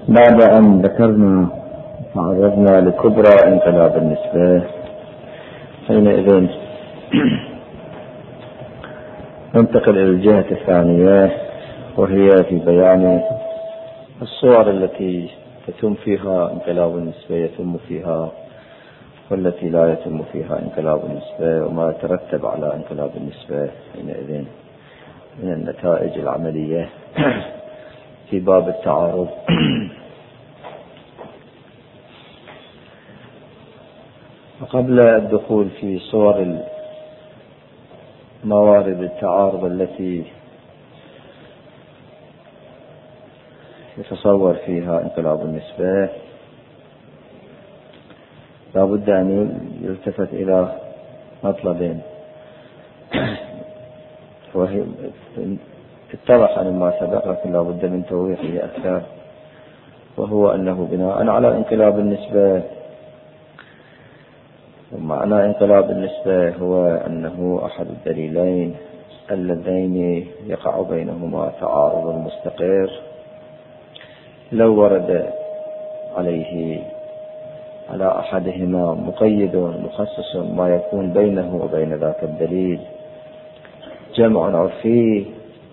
بعد أن ذكرنا تعرضنا لكبرى انقلاب النسبة، حينئذ ننتقل إلى الجهة الثانية، وهي في بيان الصور التي تتم فيها انقلاب النسبة، يتم فيها والتي لا يتم فيها انقلاب النسبة، وما يترتب على انقلاب النسبة حينئذ من النتائج العملية في باب التعارض. وقبل الدخول في صور موارد التعارض التي يتصور فيها انقلاب النسبة، لا بد أن يلتفت إلى مطلب وهي اتضح مما سبق، لكن لا بد من توضيحه أكثر، وهو أنه بناء على انقلاب النسبة، ومعنى انقلاب النسبة هو أنه أحد الدليلين اللذين يقع بينهما تعارض مستقر، لو ورد على أحدهما مقيد مخصص ما يكون بينه وبين ذاك الدليل جمع عرفي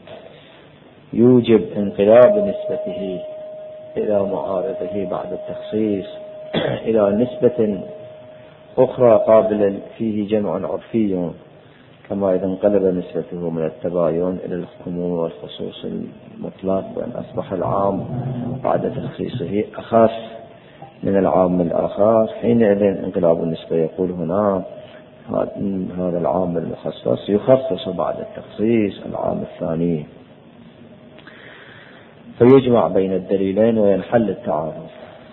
يوجب انقلاب نسبته إلى معارضه بعد التخصيص إلى نسبة أخرى قابلة فيه جمع عرفي، كما إذا انقلب نسبته من التباين إلى العموم والخصوص المطلق، وأن أصبح العام بعد تخصيصه أخص من العام الآخر، حينئذ انقلاب النسبة يقول هنا هذا العام المخصص يخصص بعد التخصيص العام الثاني، فيجمع بين الدليلين وينحل التعارض.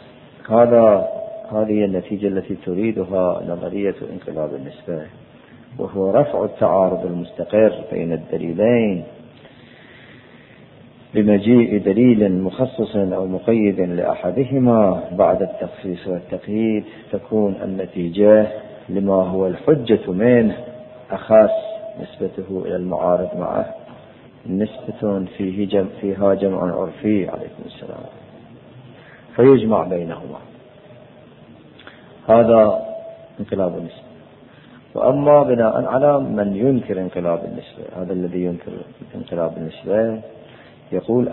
هذه النتيجة التي تريدها نظرية انقلاب النسبة، وهو رفع التعارض المستقر بين الدليلين بمجيء دليل مخصص أو مقيد لأحدهما بعد التخصيص والتقييد، تكون النتيجة لما هو الحجة منه أخص نسبته إلى المعارض معه نسبة فيها جمع عرفي عليكم السلام، فيجمع بينهما. هذا انقلاب النسبة. وأما بناء على من ينكر انقلاب النسبة، هذا الذي ينكر انقلاب النسبة يقول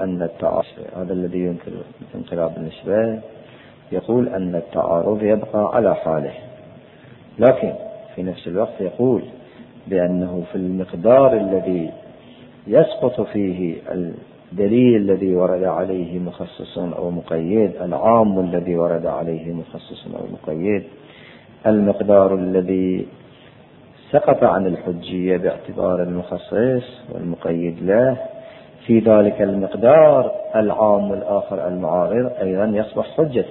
أن التعارض يبقى على حاله، لكن في نفس الوقت يقول بأنه في المقدار الذي يسقط فيه الدليل الذي ورد عليه مخصص أو مقيد، العام الذي ورد عليه مخصص أو مقيد، المقدار الذي سقط عن الحجية باعتبار المخصص والمقيد له، في ذلك المقدار العام الآخر المعارض أيضا يصبح حجة،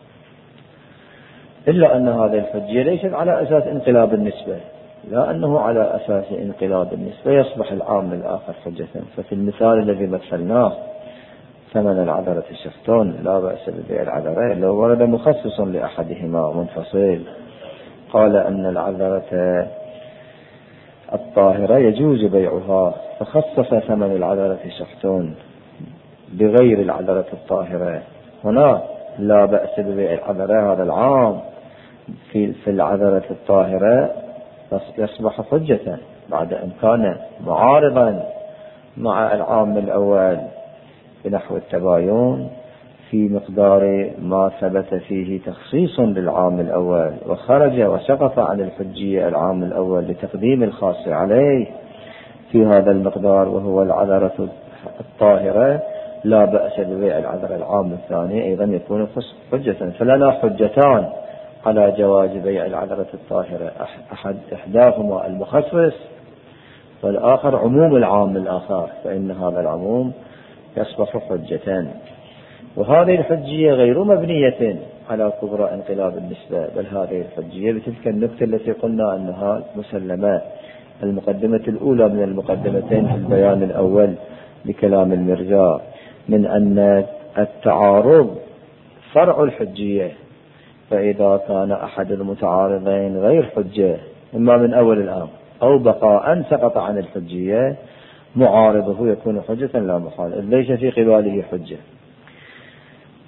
إلا أن هذه الحجية ليست على أساس انقلاب النسبة، لا أنه على أساس انقلاب النسبة يصبح العام الآخر حجة. ففي المثال الذي مثلناه ثمن العذرة الشفتون، لا بأس ببيع العذرة، لو ورد مخصص لأحدهما منفصل قال أن العذرة الطاهرة يجوز بيعها، فخصص ثمن العذرة الشفتون بغير العذرة الطاهرة، هنا لا بأس ببيع العذرة، هذا العام في العذرة الطاهرة يصبح حجة بعد أن كان معارضا مع العام الأول بنحو التباين في مقدار ما ثبت فيه تخصيص للعام الأول، وخرج وسقط عن الحجية العام الأول لتقديم الخاص عليه في هذا المقدار وهو العذرة الطاهرة، لا بأس ببيع العذرة العام الثاني أيضا يكون حجة. فلنا حجتان على جواز بيع العذرة الطاهرة، إحداهما المخصص والآخر عموم العام الآخر، فإن هذا العموم يصبح حجة. وهذه الحجية غير مبنية على كبرى انقلاب النسبة، بل هذه الحجية بتلك النكتة التي قلنا أنها مسلمة، المقدمة الأولى من المقدمتين في البيان الأول لكلام المرجع، من أن التعارض فرع الحجية، فإذا كان أحد المتعارضين غير حجة إما من أول الأمر أو بقاء سقط عن الحجية، معارضه يكون حجة لا محال، ليس في قباله حجة.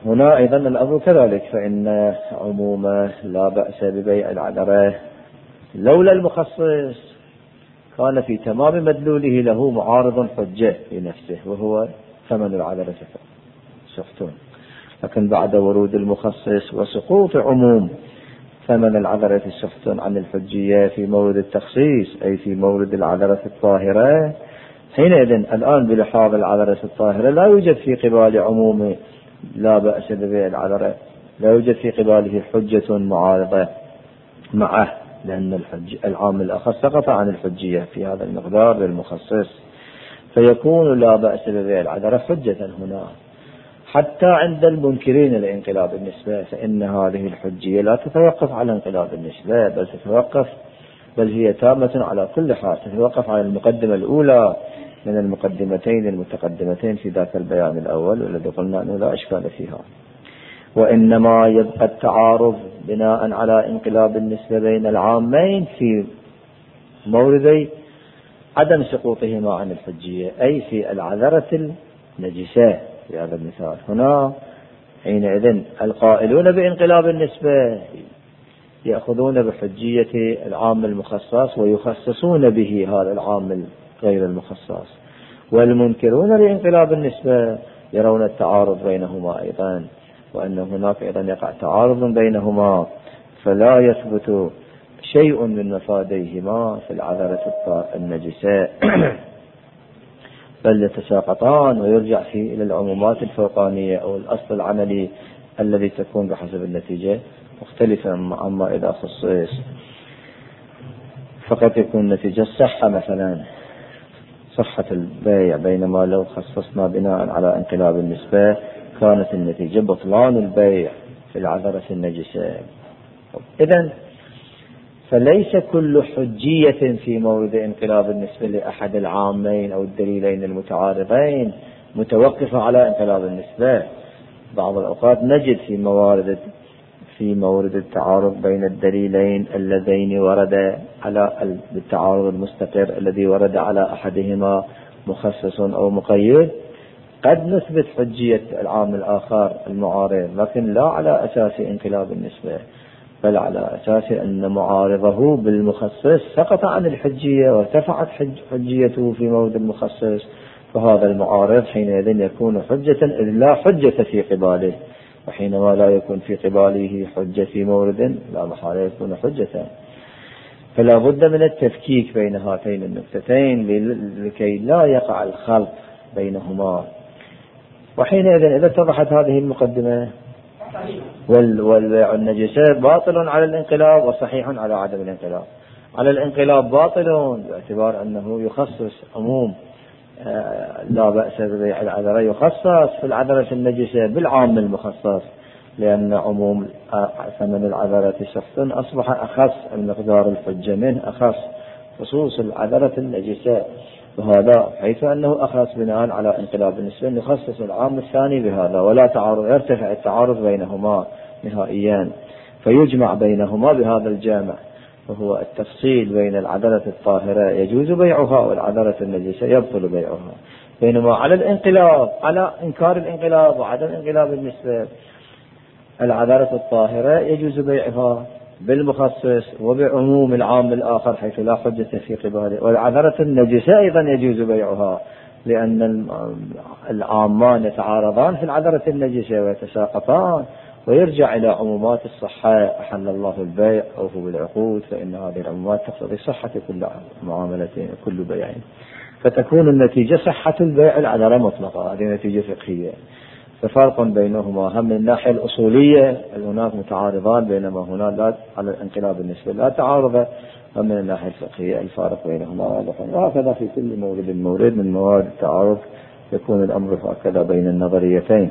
هنا أيضا الأمر كذلك، فإن عموم لا بأس ببيع العذرة لولا المخصص كان في تمام مدلوله له معارض حجة لنفسه وهو ثمن العذرة شفتون. لكن بعد ورود المخصص وسقوط عموم ثمن العذرة شفتون عن الحجية في مورد التخصيص أي في مورد العذرة الطاهرة، حينئذ الآن بلحاظ العذرة الطاهرة لا يوجد في قبال عموم لا بأس ببيع العذرة، لا يوجد في قباله حجة معارضة معه، لأن العام الآخر سقط عن الحجية في هذا المقدار للمخصص، فيكون لا بأس ببيع العذرة حجة هنا. حتى عند المنكرين لانقلاب النسبة فإن هذه الحجية لا تتوقف على انقلاب النسبة، بل هي تامة على كل حال، تتوقف على المقدمة الأولى من المقدمتين المتقدمتين في ذاك البيان الأول والذي قلنا أنه لا إشكال فيها. وإنما يبقى التعارض بناء على انقلاب النسبة بين العامين في موردي عدم سقوطهما عن الحجية، أي في العذرة النجسة في هذا المثال. هنا حينئذ القائلون بانقلاب النسبة يأخذون بحجية العام المخصص ويخصصون به هذا العام غير المخصص، والمنكرون لانقلاب النسبة يرون التعارض بينهما أيضا، وأن هناك أيضا يقع تعارض بينهما، فلا يثبت شيء من مفاديهما في العذرة النجسة بل يتساقطان ويرجع فيه إلى العمومات الفوقانية أو الأصل العملي الذي تكون بحسب النتيجة مختلفة عما إذا خصص، فقد يكون نتيجة الصحة مثلا صحة البيع، بينما لو خصصنا بناء على انقلاب النسبة كانت النتيجة بطلان البيع في العذرة النجسة. إذن فليس كل حجية في مورد انقلاب النسبة لأحد العامين أو الدليلين المتعارضين متوقفة على انقلاب النسبة. بعض الأوقات نجد في مورد التعارض بين الدليلين اللذين ورد على التعارض المستقر الذي ورد على أحدهما مخصص أو مقيد، قد نثبت حجية العام الآخر المعارض، لكن لا على أساس انقلاب النسبة، بل على أساس أن معارضه بالمخصص سقط عن الحجية وارتفعت حجيته في مورد المخصص، فهذا المعارض حينئذ يكون حجة إذ لا حجة في قباله، وحينما لا يكون في قباله حجة في مورد لا محالة يكون حجة. فلا بد من التفكيك بين هاتين النقطتين لكي لا يقع الخلط بينهما. وحينئذ إذا اتضحت هذه المقدمة والبيع النجسة باطل على الانقلاب وصحيح على عدم الانقلاب. على الانقلاب باطل باعتبار أنه يخصص عموم لا بأس ببيع العذرة يخصص في العذرة النجسة بالعام المخصص، لأن عموم ثمن العذرة شخص أصبح أخص، المقدار الحجة منه أخص خصوص العذرة النجسة، وهذا حيث أنه أخص بناء على انقلاب النسبة يخصص العام الثاني بهذا، ولا تعارض، يرتفع التعارض بينهما نهائيا، فيجمع بينهما بهذا الجامع، وهو التفصيل بين العذرة الطاهرة يجوز بيعها والعذرة النجسة يبطل بيعها. بينما على الانقلاب، على إنكار الانقلاب وعدم انقلاب النسبة، العذرة الطاهرة يجوز بيعها بالمخصص وبعموم العام الآخر حيث لا حجة في قباله، والعذرة النجسة أيضا يجوز بيعها لأن العامان يتعارضان في العذرة النجسة ويتساقطان، ويرجع إلى عمومات الصحة، أحل الله البيع أوفوا بالعقود، فإن هذه العمومات تقتضي صحة كل معاملتين كل بيعين، فتكون النتيجة صحة البيع العذرة مطلقة. هذه نتيجة فقهية، ففرق بينهما هم من الناحية الأصولية هناك متعارضان، بينما هنا لا على الانقلاب النسبة لا تعارض، ومن الناحية الفقهية الفارق بينهما واضح. وهكذا في كل مورد من موارد التعارض يكون الأمر هكذا بين النظريتين.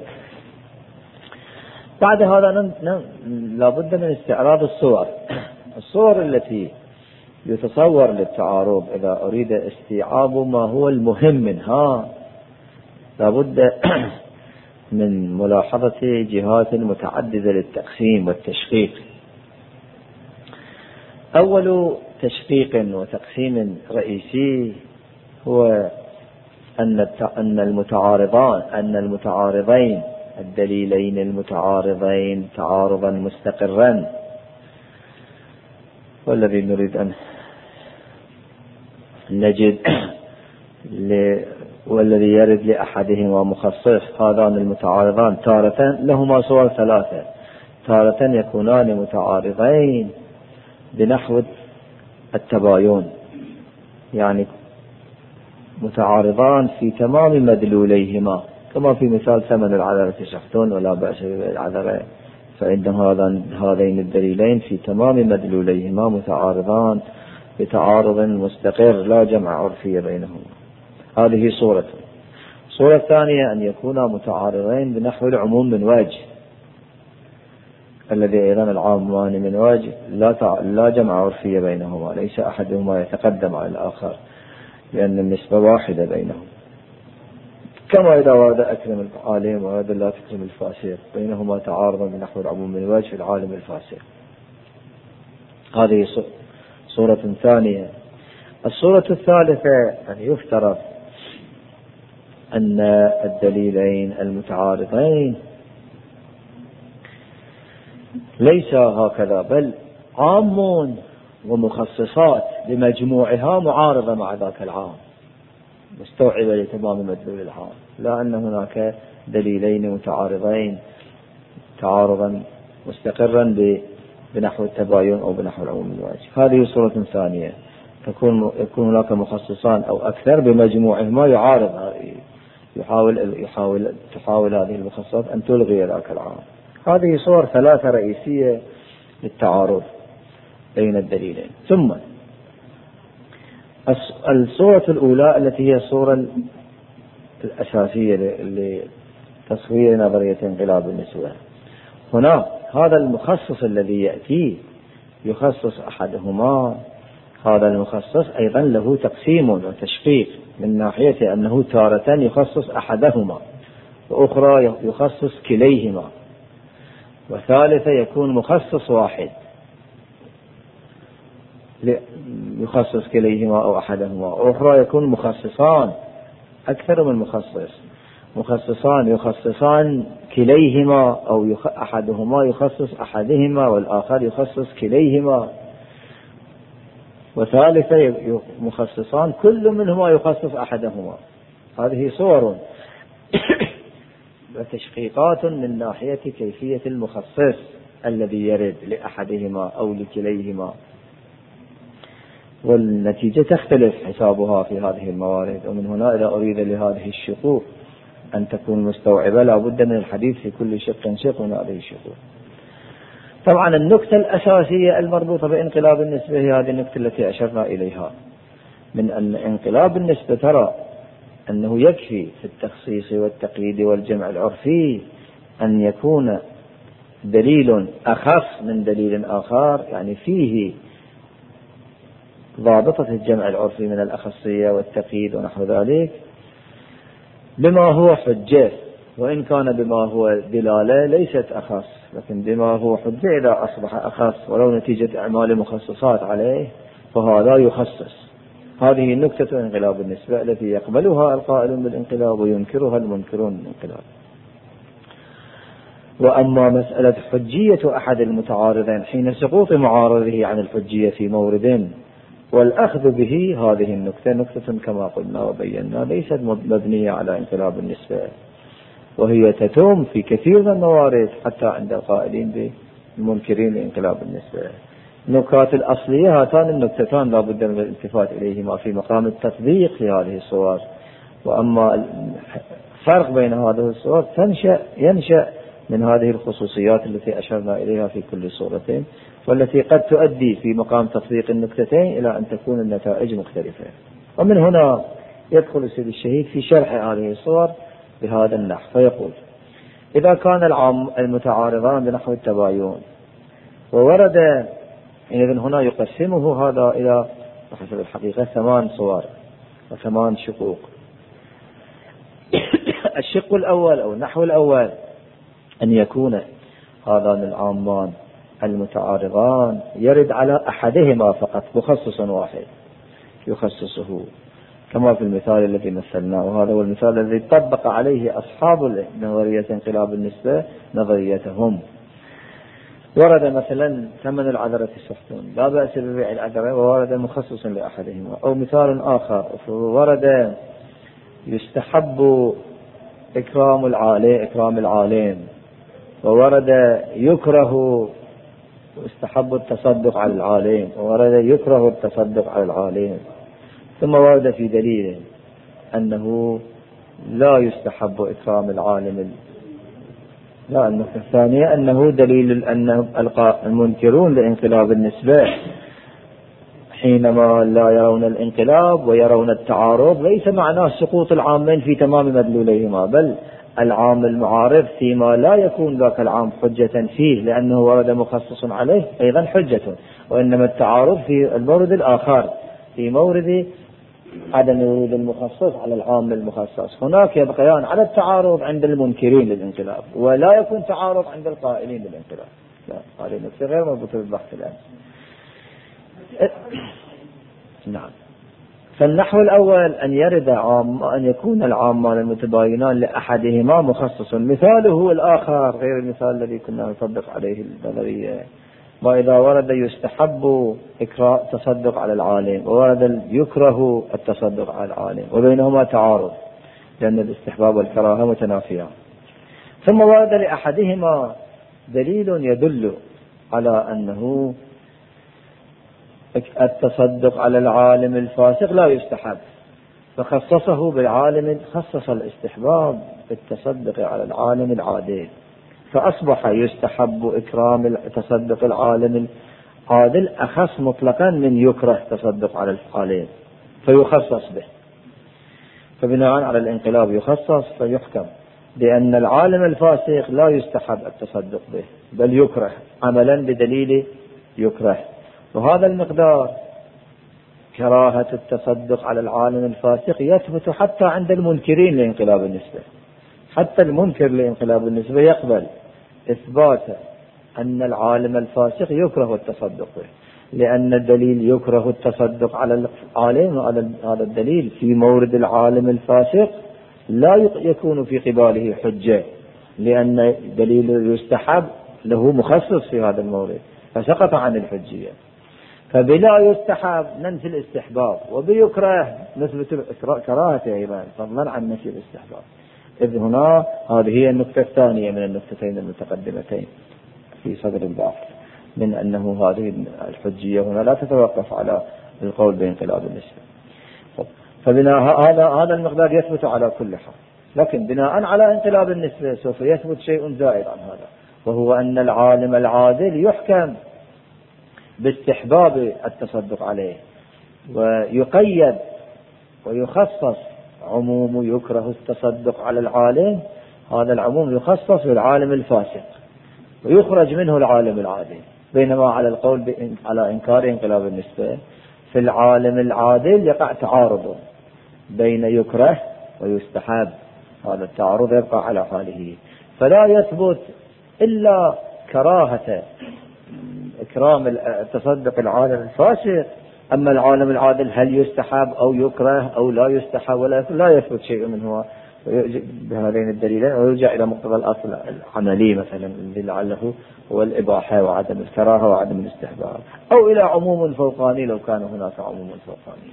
بعد هذا لابد من استعراض الصور التي يتصور للتعارض. إذا أريد استيعاب ما هو المهم منها لابد من ملاحظة جهات متعددة للتقسيم والتشقيق. أول تشقيق وتقسيم رئيسي هو أن المتعارضين الدليلين المتعارضين تعارضا مستقرا، والذي نريد أن نجد والذي يرد لأحدهما مخصص. هذان المتعارضان تارة لهما صور ثلاثة، تارة يكونان متعارضين بنحو التباين، يعني متعارضان في تمام مدلوليهما، كما في مثال ثمن العذرة شحتون ولا بأس بالعذرة، فإن هذين الدليلين في تمام مدلوليهما متعارضان بتعارض مستقر لا جمع عرفي بينهما. هذه صورة. صورة ثانية أن يكونا متعارضين بنحو العموم من وجه، الذي أيضا العامان من وجه لا جمع عرفي بينهما، ليس أحدهما يتقدم على الآخر لأن النسبة واحدة بينهم، كما إذا ورد أكرم العالم وورد لا تكرم الفاسق، بينهما تعارضا بنحو العموم من وجه العالم الفاسق. هذه صورة ثانية. الصورة الثالثة أن يفترض أن الدليلين المتعارضين ليس هكذا، بل عام ومخصصات بمجموعها معارضة مع ذاك العام، مستوعبة لتمام مدلول العام، لا أن هناك دليلين متعارضين تعارضا مستقرا بنحو التباين أو بنحو العموم الواجب. هذه صورة ثانية، يكون هناك مخصصان أو أكثر بمجموعهما يعارض، تحاول هذه المخصصات أن تلغي ذاك العام. هذه صور ثلاثة رئيسية للتعارض بين الدليلين. ثم الصورة الأولى التي هي الصورة الأساسية لتصوير نظرية انقلاب النسبة. هنا هذا المخصص الذي يأتي يخصص أحدهما، هذا المخصص أيضا له تقسيم وتشقيق، من ناحية أنه تارة يخصص أحدهما، وأخرى يخصص كليهما، وثالثة يكون مخصص واحد يخصص كليهما أو أحدهما، وأخرى يكون مخصصان أكثر من مخصص، مخصصان يخصصان كليهما أو أحدهما يخصص أحدهما والآخر يخصص كليهما، وثالثة مخصصان كل منهما يخصص أحدهما. هذه صور وتشقيقات من ناحية كيفية المخصص الذي يرد لأحدهما أو لكليهما، والنتيجة تختلف حسابها في هذه الموارد. ومن هنا إذا أريد لهذه الشقوق أن تكون مستوعبة لا بد من الحديث في كل شق من هذه الشقوق. طبعا النقطة الأساسية المربوطة بانقلاب النسبة هي هذه النقطة التي أشرنا إليها، من أن انقلاب النسبة ترى أنه يكفي في التخصيص والتقييد والجمع العرفي أن يكون دليل أخص من دليل آخر، يعني فيه ضابطة الجمع العرفي من الأخصية والتقييد ونحو ذلك، بما هو حجة، وإن كان بما هو دلالة ليست أخص، لكن بما هو حجة إذا أصبح أخص ولو نتيجة أعمال مخصصات عليه فهذا يخصص. هذه نكتة انقلاب النسبة التي يقبلها القائلون بالانقلاب وينكرها المنكرون بالانقلاب. وأما مسألة حجية أحد المتعارضين حين سقوط معارضه عن الحجية في مورد والأخذ به، هذه النكتة نكتة كما قلنا وبينا ليست مبنية على انقلاب النسبة، وهي تتم في كثير من الموارد حتى عند القائلين بالمنكرين لانقلاب النسبة. النكات الأصلية هاتان النكتتان لا بد من الالتفات إليهما في مقام التطبيق في هذه الصور. وأما الفرق بين هذه الصور ينشأ من هذه الخصوصيات التي أشرنا إليها في كل صورة، والتي قد تؤدي في مقام تطبيق النكتتين إلى أن تكون النتائج مختلفة. ومن هنا يدخل السيد الشهيد في شرح هذه الصور بهذا النحو، فيقول: إذا كان المتعارضان بنحو التباين وورد، إذن هنا يقسمه هذا إلى بحسب الحقيقة 8 صور و8 شقوق. الشق الأول أو النحو الأول أن يكون هذان العامان المتعارضان يرد على أحدهما فقط مخصص واحد يخصصه، كما في المثال الذي مثلناه، وهذا هو المثال الذي طبق عليه أصحاب نظرية انقلاب النسبة نظريتهم. ورد مثلا ثمن العذرة 60 لا بأس ببيع العذرة، وورد مخصص لأحدهما. أو مثال آخر ورد يستحب إكرام العالم، وورد يكره يستحب التصدق على العالم، وورد يكره التصدق على العالم. ثم ورد في دليل أنه لا يستحب إكرام العالم. لا، النقطة الثانية أنه دليل أن المنكرون لانقلاب النسبة حينما لا يرون الانقلاب ويرون التعارض ليس معناه سقوط العامين في تمام مدلوليهما، بل العام المعارض فيما لا يكون ذاك العام حجة فيه لأنه ورد مخصص عليه أيضا حجة، وإنما التعارض في المورد الآخر، في مورد عدم ورود المخصص على العام المخصص. هناك يبقيان على التعارض عند المنكرين للانقلاب، ولا يكون تعارض عند القائلين للانقلاب. لا، هذه نقطة غير مربوطة بالبحث الآن. نعم. فالنحو الأول أن يرد أن يكون العامان المتباينان لأحدهما مخصص، مثاله الآخر غير المثال الذي كنا نطبق عليه النظرية. وإذا ورد يستحب التصدق على العالم، وورد يكره التصدق على العالم، وبينهما تعارض لأن الاستحباب والكراهة متنافيان. ثم ورد لأحدهما دليل يدل على أنه التصدق على العالم الفاسق لا يستحب، فخصصه بالعالم، خصص الاستحباب بالتصدق على العالم العادل، فأصبح يستحب إكرام تصدق العالم العادل أخص مطلقا من يكره تصدق على العالم فيخصص به. فبناء على الانقلاب يخصص فيحكم بأن العالم الفاسق لا يستحب التصدق به بل يكره عملا بدليل يكره. وهذا المقدار كراهة التصدق على العالم الفاسق يثبت حتى عند المنكرين لانقلاب النسبة. حتى المنكر لانقلاب النسبة يقبل إثبات أن العالم الفاسق يكره التصدق به، لأن الدليل يكره التصدق على العالم، هذا الدليل في مورد العالم الفاسق لا يكون في قباله حجة، لأن دليل يستحب له مخصص في هذا المورد فسقط عن الحجية. فبلا يستحب ننفي الاستحباب، وبيكره نثبت كراهته أيضا فضلا عن نفي الاستحباب. إذ هنا هذه هي النقطة الثانية من النقطتين المتقدمتين في صدر البحث، من أنه هذه الحجية هنا لا تتوقف على القول بانقلاب النسبة. فبناء هذا المقدار يثبت على كل حال، لكن بناء على انقلاب النسبة سوف يثبت شيء زائد عن هذا، وهو أن العالم العادل يحكم باستحباب التصدق عليه، ويقيد ويخصص عموم يكره التصدق على العالم، هذا العموم يخصص بالعالم الفاسق ويخرج منه العالم العادل. بينما على القول على إنكار انقلاب النسبة في العالم العادل يقع تعارض بين يكره ويستحب، هذا التعارض يبقى على حاله، فلا يثبت إلا كراهة إكرام التصدق العالم الفاسق. أما العالم العادل هل يستحب أو يكره أو لا يستحب لا يثبت شيء منه بهذين الدليلين، ويرجع إلى مقتضى الأصل العملي مثلا الذي لعله هو الإباحة وعدم الكراهة وعدم الاستحباب، أو إلى عموم فوقاني لو كان هناك عموم فوقاني.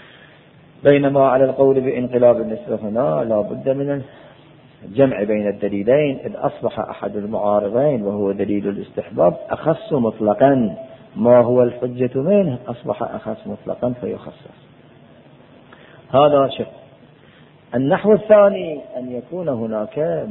بينما على القول بانقلاب النسبة هنا لا بد من الجمع بين الدليلين، إذ أصبح أحد المعارضين وهو دليل الاستحباب أخص مطلقا، ما هو الحجة منه أصبح أخص مطلقا فيخصص. هذا شق. النحو الثاني أن يكون هناك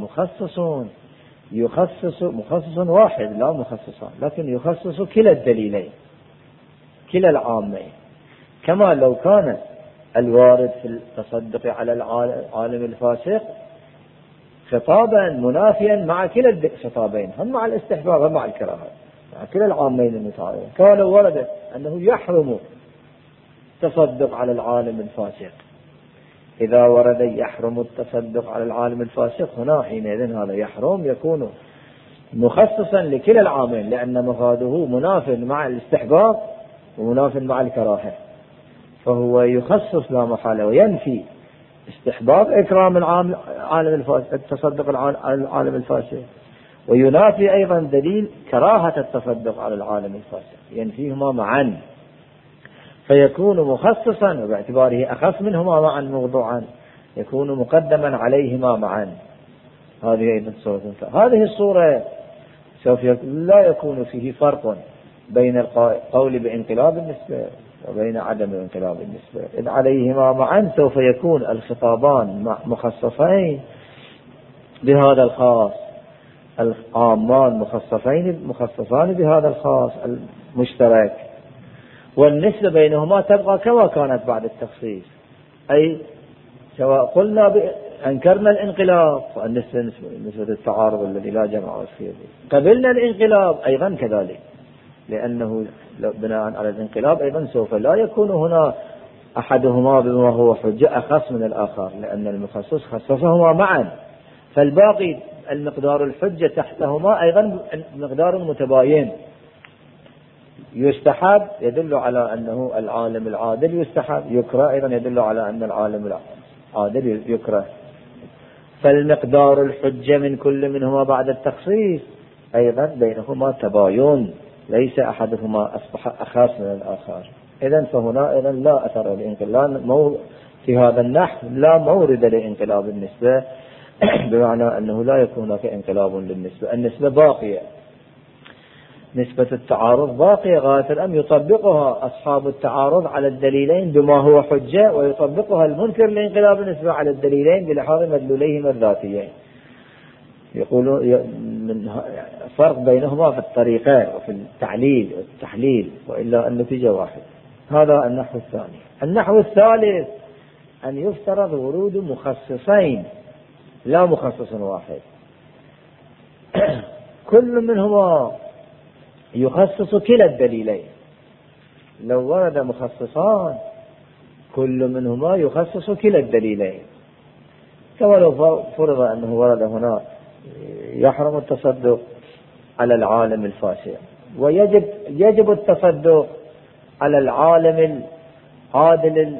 مخصص واحد لا مخصصان، لكن يخصص كلا الدليلين كلا العامين، كما لو كان الوارد في التصدق على العالم الفاسق خطابا منافيا مع كلا الخطابين، هم مع الاستحباب هم مع الكراهة، مع كلا العامين المتعارضين. كما لو ورد أنه يحرم التصدق على العالم الفاسق، إذا ورد يحرم التصدق على العالم الفاسق هنا حينئذ هذا يحرم يكون مخصصا لكلا العامين، لأن مفاده مناف مع الاستحباب ومناف مع الكراهة. فهو يخصص لا محالة وينفي استحباب إكرام العالم الفاسد، التصدق على العالم الفاسد، وينافي أيضا دليل كراهة التصدق على العالم الفاسد، ينفيهما معا، فيكون مخصصا وباعتباره أخص منهما معا موضوعا يكون مقدما عليهما معا. هذه أيضا صورة. هذه الصورة سوف لا يكون فيه فرق بين القول بانقلاب النسبة وبين عدم انقلاب النسبة، إذ عليهما معا سوف يكون الخطابان مخصصين بهذا الخاص، العامان مخصصان بهذا الخاص المشترك، والنسبة بينهما تبقى كما كانت بعد التخصيص. أي سواء قلنا أنكرنا الانقلاب فالنسبة نسبة التعارض الذي لا جمع فيه، قبلنا الانقلاب أيضا كذلك، لأنه بناء على الانقلاب أيضا سوف لا يكون هنا أحدهما بما هو حجة أخص من الآخر، لأن المخصص خصصهما معا، فالباقي المقدار الحجة تحتهما أيضا مقدار متباين. يستحب يدل على أنه العالم العادل يستحب، يكره أيضا يدل على أن العالم العادل يكره، فالمقدار الحجة من كل منهما بعد التخصيص أيضا بينهما تباين، ليس أحدهما أصبح أخص من الآخر. إذن فهنا أيضا لا أثر لإنقلاب في هذا النحو، لا مورد لإنقلاب النسبة بمعنى أنه لا يكون هناك انقلاب للنسبة، النسبة باقية، نسبة التعارض باقية غاية الأمر يطبقها أصحاب التعارض على الدليلين بما هو حجة، ويطبقها المنكر لإنقلاب النسبة على الدليلين بلحاظ مدلوليهما الذاتيين. يقولون فرق بينهما في الطريقة وفي التعليل والتحليل، وإلا النتيجة واحد. هذا النحو الثاني. النحو الثالث أن يفترض ورود مخصصين لا مخصص واحد، كل منهما يخصص كلا الدليلين. لو ورد مخصصان كل منهما يخصص كلا الدليلين، كما لو فرض أنه ورد هنا يحرم التصدق على العالم الفاسد، ويجب التصدق على العالم العادل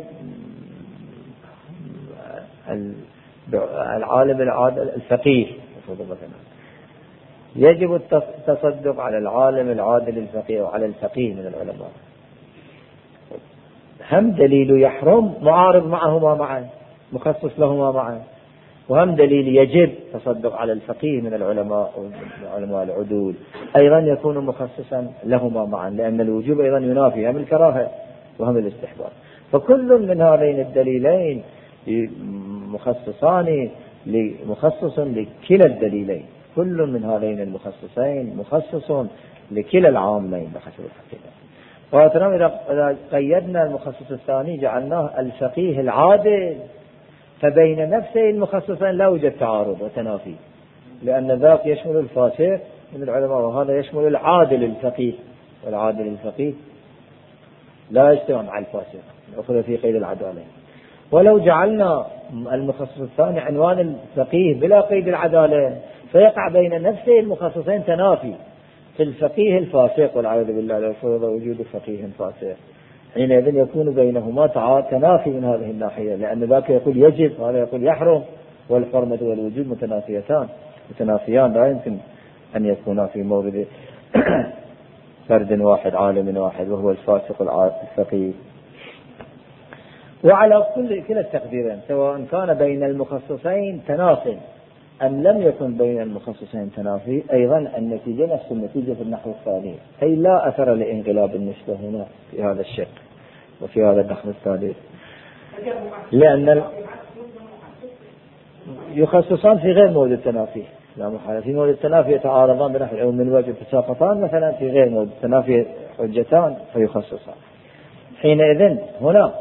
الفقيه، يجب التصدق على العالم العادل الفقيه وعلى الفقيه من العلماء. هم دليل يحرم معارض معهما معا، مخصص لهما معا، وهم دليل يجب تصدق على الفقيه من العلماء والعلماء العدول أيضا يكون مخصصا لهما معا، لأن الوجوب أيضا ينافي هم الكراهة وهم الاستحباب. فكل من هذين الدليلين مخصص لكلا الدليلين، كل من هذين المخصصين مخصص لكلا العامين بحسب الحقيقة. وأترى إذا قيدنا المخصص الثاني جعلناه الفقيه العادل، فبين نفسي المخصصين لا يوجد تعارض وتنافي، لأن ذاك يشمل الفاسق من العلماء وهذا يشمل العادل الفقيه، والعادل الفقيه لا يجتمع مع الفاسق، أخذ في قيد العدالة. ولو جعلنا المخصص الثاني عنوان الفقيه بلا قيد العدالة فيقع بين نفسي المخصصين تنافي في الفقيه الفاسق والعياذ بالله، لو فرض وجود فقيه فاسق حينئذ يكون بينهما تنافي من هذه الناحية، لأن ذاك يقول يجب وهذا يقول يحرم، والحرمة والوجود متنافيان لا يمكن أن يكونا في مورد فرد واحد عالم واحد وهو الفاسق الفقيه. وعلى كلا التقديرين سواء كان بين المخصصين تنافي أم لم يكن بين المخصصين تنافي، أيضا النتيجة نفس النتيجة في النحو الثاني، أي لا أثر لإنقلاب النسبة هنا في هذا الشق وفي هذا النحو الثالث، لأن يخصصان في غير مورد التنافي لا محالة. في مورد التنافي يتعارضان بنحو العلم من وجه تساقطان مثلا، في غير مورد التنافي حجتان فيخصصان. حينئذ هنا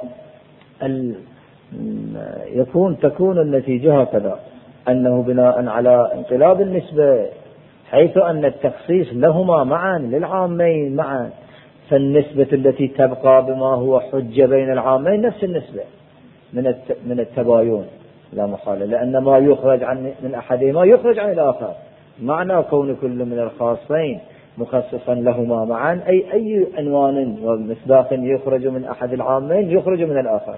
تكون النتيجة هكذا، أنه بناء على انقلاب النسبة حيث أن التخصيص لهما معا للعامين معا، فالنسبة التي تبقى بما هو حجة بين العامين نفس النسبة من التباين لا محالة، لأن ما يخرج من أحدهما يخرج عن الآخر. معنى كون كل من الخاصين مخصصا لهما معا، أي عنوان ومصداق يخرج من أحد العامين يخرج من الآخر،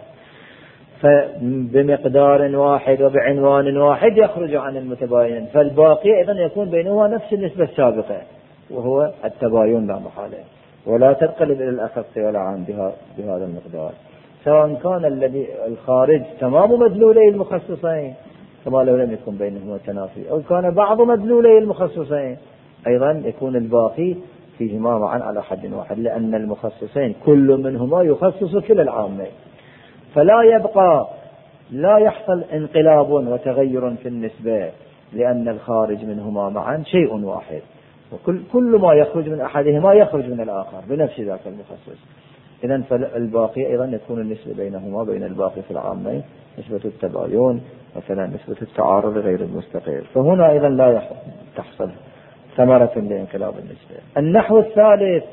فبمقدار واحد وبعنوان واحد يخرج عن المتباين، فالباقي أيضا يكون بينهما نفس النسبة السابقة وهو التباين لا محالة، ولا تنقلب إلى الأخص ولا عام بهذا المقدار، سواء كان الذي الخارج تمام مدلولي المخصصين كما لو لم يكن بينهما تنافي، أو كان بعض مدلولي المخصصين أيضا يكون الباقي فيهما معا على حد واحد، لأن المخصصين كل منهما يخصص كلا العامين، فلا يبقى لا يحصل انقلاب وتغير في النسبة، لأن الخارج منهما معا شيء واحد، وكل ما يخرج من أحدهما يخرج من الآخر بنفس ذاك المخصص. إذن فالباقي أيضا يكون النسبة بينهما بين الباقي في العامين نسبة التباين، مثلا نسبة التعارض غير المستقيم، فهنا أيضا لا تحصل ثمرة لانقلاب النسبة. النحو الثالث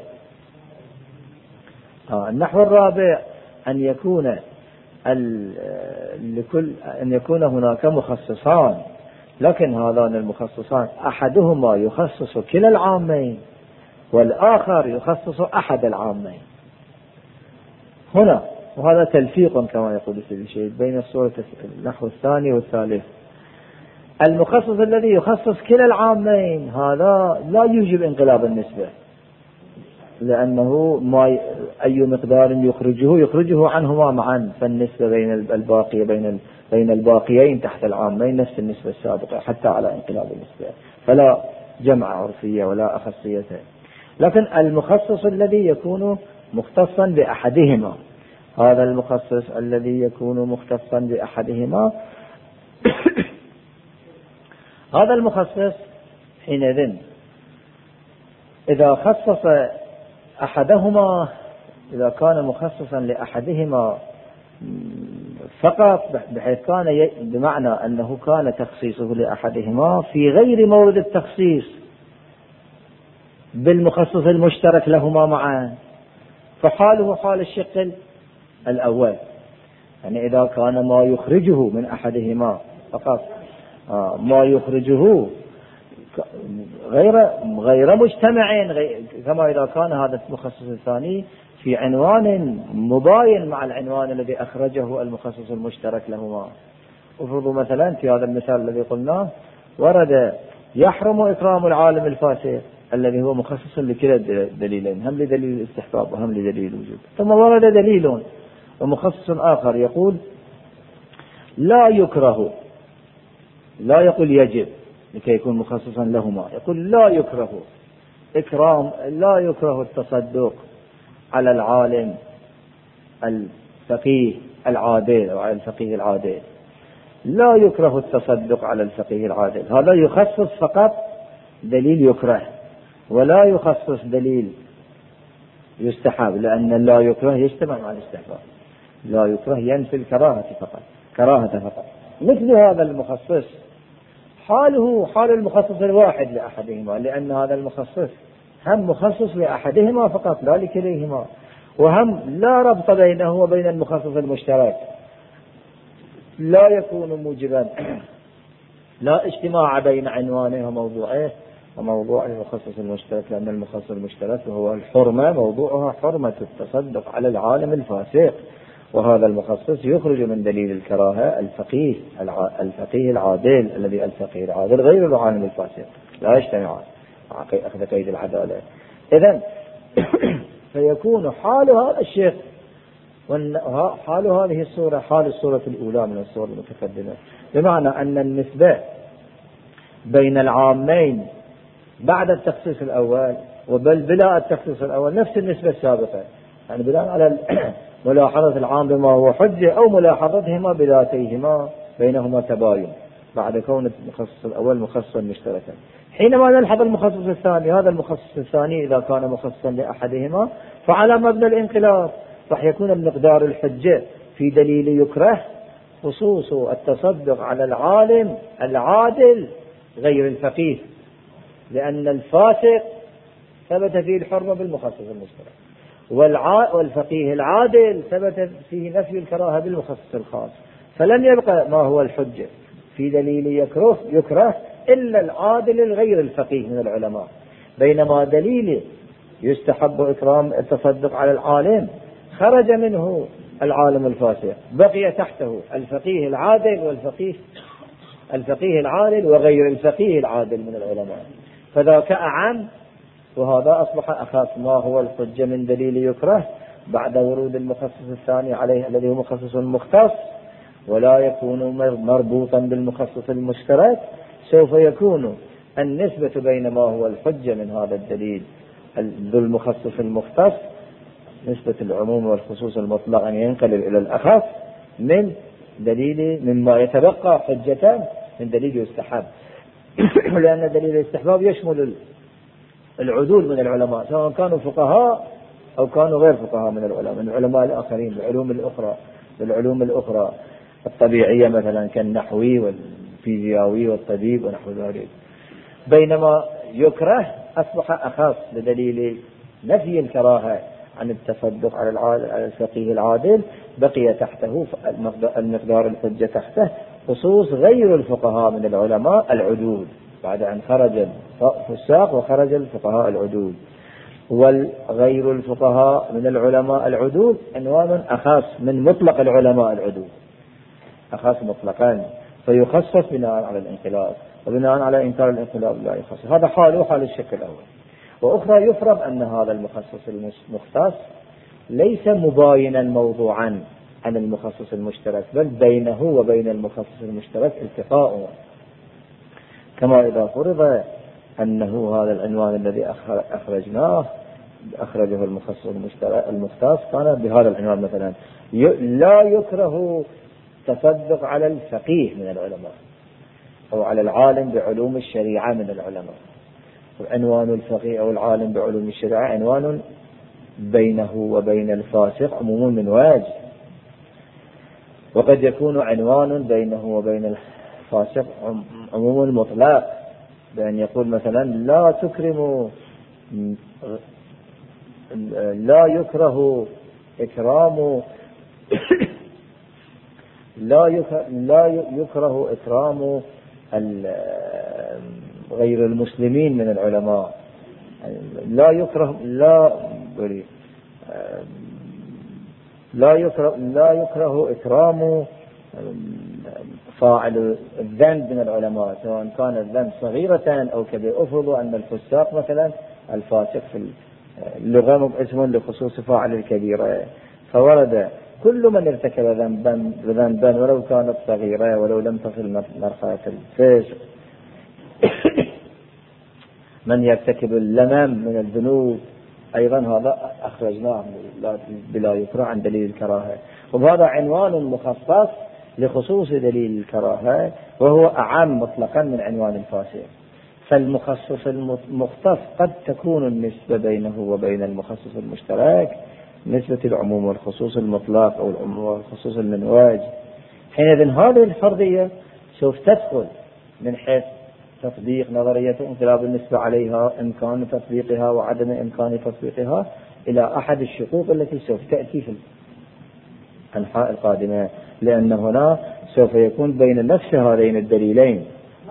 النحو الرابع أن يكون هناك مخصصان، لكن هذان المخصصان أحدهما يخصص كلا العامين والآخر يخصص أحد العامين هنا، وهذا تلفيق كما يقول سيدي الشهيد بين الصورة النحو الثاني والثالث. المخصص الذي يخصص كلا العامين هذا لا يوجب انقلاب النسبة، لأنه أي مقدار يخرجه عنهما معا، فالنسبة بين الباقيين تحت العامين نفس النسبة السابقة حتى على انقلاب النسبة، فلا جمع عرفية ولا أخصية. لكن المخصص الذي يكون مختصا بأحدهما، هذا المخصص الذي يكون مختصا بأحدهما هذا المخصص حينئذ إذا خصص أحدهما، إذا كان مخصصا لأحدهما فقط، بحيث كان بمعنى أنه كان تخصيصه لأحدهما في غير مورد التخصيص بالمخصص المشترك لهما معا، فحاله حال الشق الأول، يعني إذا كان ما يخرجه من أحدهما فقط ما يخرجه غير مجتمع، كما إذا كان هذا المخصص الثاني في عنوان مباين مع العنوان الذي أخرجه المخصص المشترك لهما. افرضوا مثلا في هذا المثال الذي قلناه ورد يحرم إكرام العالم الفاسق الذي هو مخصص لكلا الدليلين، هم لدليل الاستحباب وهم لدليل الوجوب، ثم ورد دليل ومخصص آخر يقول لا يكره، لا يقول يجب لكي يكون مخصصا لهما، يقول لا يكره إكرام، لا يكره التصدق على العالم الفقيه العادل أو على الفقيه العادل، لا يكره التصدق على الفقيه العادل، هذا يخصص فقط دليل يكره ولا يخصص دليل يستحب، لأن لا يكره يجتمع مع الاستحباب، لا يكره ينفي الكراهة فقط. مثل هذا المخصص حاله حال المخصص الواحد لأحدهما، لأن هذا المخصص هم مخصص لأحدهما فقط لا لكليهما، وهم لا ربط بينه وبين المخصص المشترك، لا يكون موجبا، لا اجتماع بين عنوانه وموضوعه وموضوع المخصص المشترك، لأن المخصص المشترك وهو الحرمة موضوعها حرمة التصدق على العالم الفاسق، وهذا المخصص يخرج من دليل الكراهة الفقيه العادل، الذي الفقيه العادل غير العالم الفاسق لا يجتمعان أخذ قيد العدالة. إذن فيكون حال هذا الشيخ حال هذه الصورة حال الصورة الأولى من الصور المتقدمة، بمعنى أن النسبة بين العامين بعد التخصيص الأول بلا التخصيص الأول نفس النسبة السابقة، يعني بناء على ملاحظة العام بما هو حجة أو ملاحظتهما بذاتيهما بينهما تباين بعد كون المخصص الأول مخصصا مشتركا. حينما نلحظ المخصص الثاني، هذا المخصص الثاني إذا كان مخصصا لأحدهما فعلى مبنى الانقلاب راح يكون المقدار الحجة في دليل يكره خصوص التصدق على العالم العادل غير الفقيه، لأن الفاسق ثبت فيه الحرمة بالمخصص المشترك، والفقيه العادل ثبت فيه نفي الكراهة بالمخصص الخاص، فلم يبقى ما هو الحجة في دليل يكره إلا العادل الغير الفقيه من العلماء، بينما دليل يستحب إكرام التصدق على العالم خرج منه العالم الفاسق، بقي تحته الفقيه العادل الفقيه العادل وغير الفقيه العادل من العلماء، فذاك أعم وهذا أصبح أخف. ما هو الحجة من دليل يكره بعد ورود المخصص الثاني عليه الذي هو مخصص مختص ولا يكون مربوطا بالمخصص المشترك؟ سوف يكون النسبة بين ما هو الحجة من هذا الدليل ذو المخصص المختص نسبة العموم والخصوص المطلق أن ينقلب إلى الأخف من دليل مما يتبقى حجة من دليل يستحب لأن دليل الاستحباب يشمل العدول من العلماء سواء كانوا فقهاء أو كانوا غير فقهاء من العلماء الآخرين بالعلوم الأخرى الطبيعية مثلا كالنحوي والفيزيائي والطبيب ونحو ذلك. بينما يكره أصبح أخص بدليل نفي الكراهة عن التصدق على الفقيه العادل، بقي تحته المقدار الحجة تحته خصوص غير الفقهاء من العلماء العدول بعد أن خرج الفساق وخرج الفقهاء العدول. والغير الفقهاء من العلماء العدول عنوان أخص من مطلق العلماء العدول، أخص مطلقا فيخصص بناء على الانقلاب، وبناء على إنكار الانقلاب لا يخصص. هذا حاله حال الشق الأول. وأخرى يفرض أن هذا المخصص المختص ليس مباينا موضوعا عن المخصص المشترك، بل بينه وبين المخصص المشترك التقاء، كما إذا فرض أنه هذا العنوان الذي أخرجه المخصص المختص كان بهذا العنوان مثلا لا يكره تصدق على الفقيه من العلماء أو على العالم بعلوم الشريعة من العلماء. عنوان الفقيه أو العالم بعلوم الشريعة عنوان بينه وبين الفاسق عموم من وجه، وقد يكون عنوان بينه وبين الفاسق عموم مطلق بأن يقول مثلا لا يكره إكرام غير المسلمين من العلماء، لا يكره إكرام فاعل الذنب من العلماء سواء كان الذنب صغيرة أو كبيرة. أفرض أن الفساق مثلا الفاسق في اللغة اسم لخصوص فاعل الكبيرة، فورد كل من ارتكب ذنبا ولو كانت صغيرة ولو لم تصل مرحلة الفسق من يرتكب اللمم من الذنوب أيضا هذا أخرجناه بلا يكره عن دليل الكراهة. وهذا عنوان مخصص لخصوص دليل الكراهة وهو أعم مطلقا من عنوان الفاسق. فالمخصص المختص قد تكون النسبة بينه وبين المخصص المشترك نسبة العموم والخصوص المطلق أو العموم والخصوص المنواج. حينئذ هذه الفرضية سوف تدخل من حيث تطبيق نظرية انقلاب النسبة عليها، إمكان تطبيقها وعدم إمكان تطبيقها، إلى أحد الشقوق التي سوف تأتي في الأنحاء القادمة، لأن هنا سوف يكون بين نفس هذين الدليلين.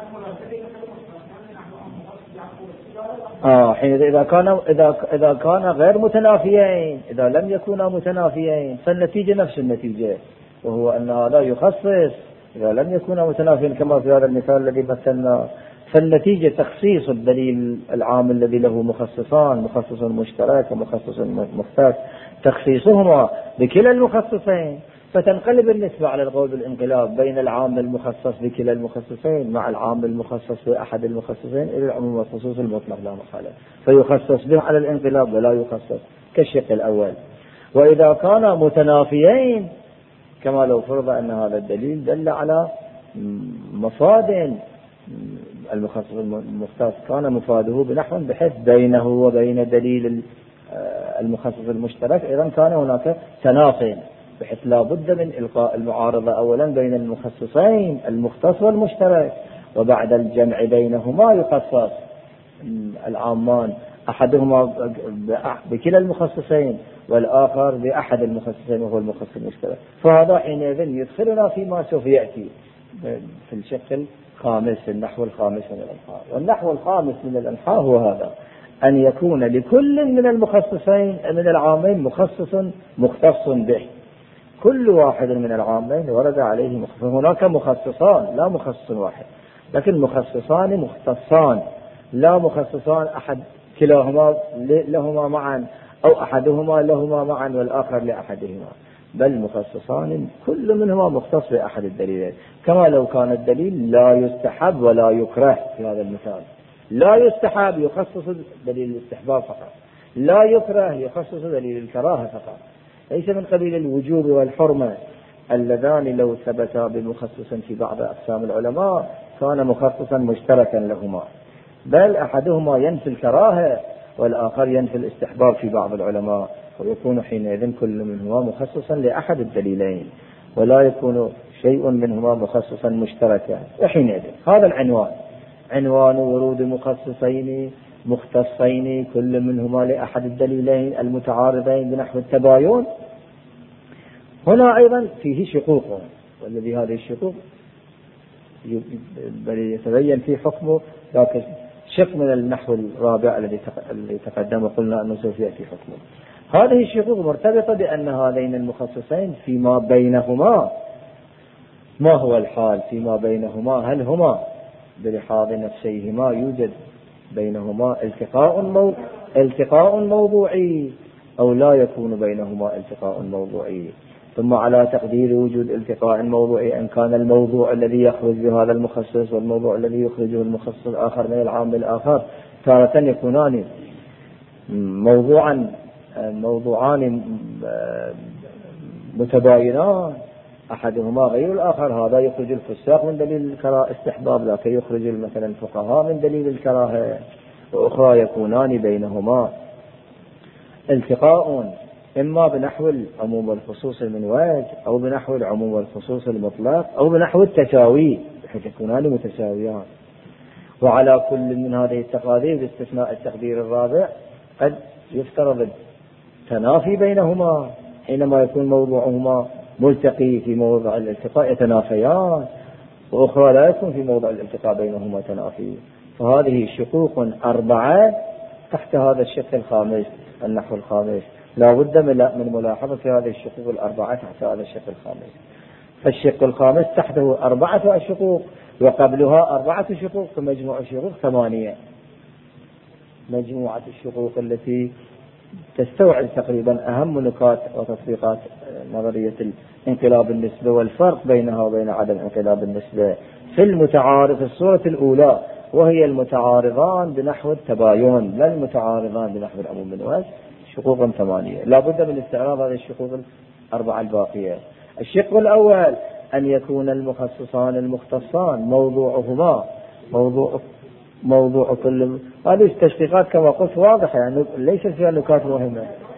حين إذا كان غير متنافيين، إذا لم يكونا متنافيين فالنتيجة نفس النتيجة، وهو أن هذا يخصص. إذا لم يكونا متنافيين كما في هذا المثال الذي مثلنا فالنتيجة تخصيص الدليل العام الذي له مخصصان، مخصص مشترك ومخصص مختص، تخصيصهما بكلا المخصصين، فتنقلب النسبة على القول بالانقلاب بين العام المخصص بكلا المخصصين مع العام المخصص بأحد المخصصين إلى العموم والخصوص المطلق لا محالة، فيخصص به على الانقلاب ولا يخصص كالشق الأول. وإذا كان متنافيين كما لو فرض أن هذا الدليل دل على مفاد المخصص المختص كان مفاده بنحو بحيث بينه وبين دليل المخصص المشترك أيضا كان هناك تناقض، بحيث لا بد من إلقاء المعارضة أولا بين المخصصين المختص والمشترك، وبعد الجمع بينهما يخصص العامان أحدهما بكلا المخصصين والآخر بأحد المخصصين وهو المخصص المشترك. فهذا حينئذ يدخلنا فيما سوف يأتي في الشق الخامس، النحو الخامس من الأنحاء. والنحو الخامس من الأنحاء هو هذا: أن يكون لكل من المخصصين من العامين مختص به. كل واحد من العامين ورد عليه مخصص. هناك مخصصان لا مخصص واحد، لكن مخصصان مختصان، لا مخصصان أحد كلاهما لهما معا أو أحدهما لهما معا والآخر لأحدهما، بل مخصصان كل منهما مختص بأحد الدليلين. كما لو كان الدليل لا يستحب ولا يكره في هذا المثال، لا يستحب يخصص دليل الاستحباب فقط، لا يكره يخصص دليل الكراهة فقط، ليس من قبيل الوجوب والحرمة اللذان لو ثبتا بمخصص في بعض أقسام العلماء كان مخصصا مشتركا لهما، بل أحدهما ينفي الكراهة والآخر ينفي الاستحباب في بعض العلماء، ويكون حينئذ كل منهما مخصصا لأحد الدليلين ولا يكون شيء منهما مخصصا مشتركا. وحينئذ هذا العنوان، عنوان ورود مخصصين مختصين كل منهما لأحد الدليلين المتعارضين بنحو التباين، هنا أيضا فيه شقوق، والذي هذه الشقوق بل يتبين في حكمه لكن شق من النحو الرابع الذي تقدم قلنا أنه سوف يأتي حكمه. هذه الشقوق مرتبطة بأن هذين المخصصين فيما بينهما ما هو الحال فيما بينهما، هل هما بلحاظ نفسيهما يوجد بينهما التقاء موضوعي أو لا يكون بينهما التقاء موضوعي، ثم على تقدير وجود التقاء موضوعي أن كان الموضوع الذي يخرج بهذا المخصص والموضوع الذي يخرجه المخصص الآخر من العام الآخر تارة يكونان موضوعان متباينان أحدهما غير الآخر، هذا يخرج الفساق من دليل الاستحباب ذاك يخرج مثلا الفقهاء من دليل الكراهة، وأخرى يكونان بينهما التقاء إما بنحو العموم والخصوص من وجه أو بنحو العموم والخصوص المطلق أو بنحو التساوي بحيث يكونان متساويان. وعلى كل من هذه التقادير باستثناء التقدير الرابع قد يفترض التنافي بينهما، حينما يكون موضوعهما ملتقي في موضع الالتقاء يتنافيان، وأخرى لا يكون في موضع الالتقاء بينهما تنافي. فهذه شقوق 4 تحت هذا الشق الخامس النحو الخامس، لا بد من ملاحظة هذه الشقوق 4 تحت هذا الشق الخامس. فالشق الخامس تحته 4 شقوق وقبلها 4 شقوق، فمجموع الشقوق 8. مجموعة الشقوق التي تستوعب تقريبا أهم نقاط وتطبيقات نظرية انقلاب النسبة والفرق بينها وبين عدم انقلاب النسبة في المتعارض الصورة الأولى، وهي المتعارضان بنحو التباين لا المتعارضان بنحو العموم من وجه. شقوق 8 لا بد من استعراض هذه الشقوق 4 الباقية. الشق الأول أن يكون المخصصان المختصان موضوعهما موضوع كل هذه التشقيقات كما قلت واضحة، يعني ليس فيها نكات مهمة.